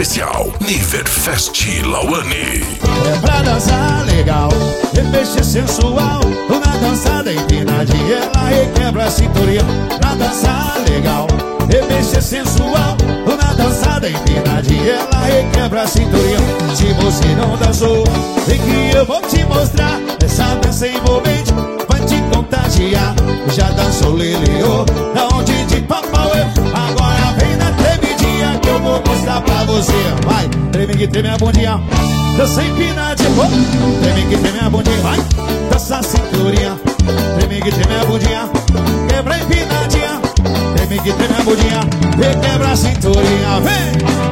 especial Niverfest Lauane. É pra dançar legal, remexer sensual. Na dançada empinadinha ela requebra a cinturinha. Pra dançar legal, remexer sensual. Na dançada empinadinha ela requebra a cinturinha. Se você não dançou, vem que eu vou te mostrar. Essa dança envolvente vai te contagiar. Já dançou leleô, da onde de Papauê. Agora vem na tremidinha que eu vou mostrar pra você. Vai, treme que treme a bundinha, dança empinadinha. Treme que treme a bundinha, vai, dança a cinturinha. Treme que treme a bundinha, quebra a empinadinha. Treme que treme a bundinha, requebra a cinturinha, vem!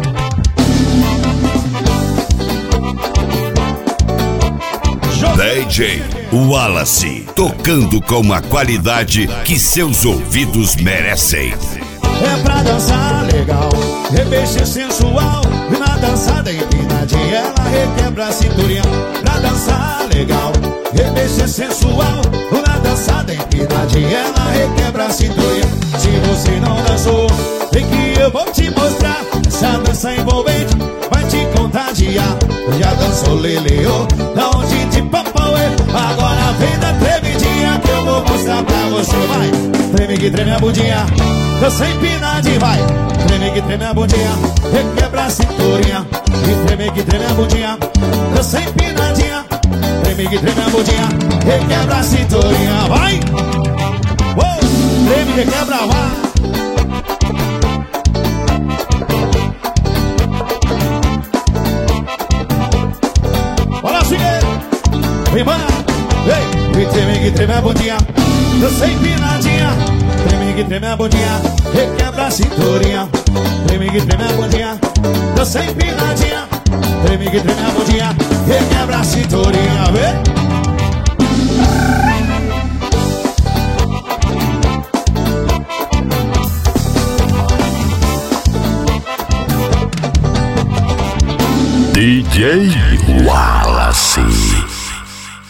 DJ Wallace, tocando com a qualidade que seus ouvidos merecem. É pra dançar legal, remexer sensual. E na dançada empinadinha ela requebra a cinturinha. Pra dançar legal, remexer sensual. Na dançada empinadinha ela requebra a cinturinha. Se você não dançou, vem que eu vou te mostrar. Essa dança envolvente vai te contagiar. Já dançou leleô, da onde de Papauê. Agora vem da tremidinha que eu vou mostrar pra você. Vai, treme que treme a bundinha, dança empinadinha, vai. Treme que treme a bundinha, requebra a cinturinha. E treme que treme a bundinha, dança empinadinha. Treme que treme a bundinha, requebra a cinturinha, vai. Treme, requebra, vai. Vem, mano, vem, treme que treme a bundinha, dança empinadinha. Treme que treme a bundinha, requebra a cinturinha. Treme que treme a bundinha, dança empinadinha. Treme que treme a bundinha, requebra a cinturinha, vem. DJ Wallace.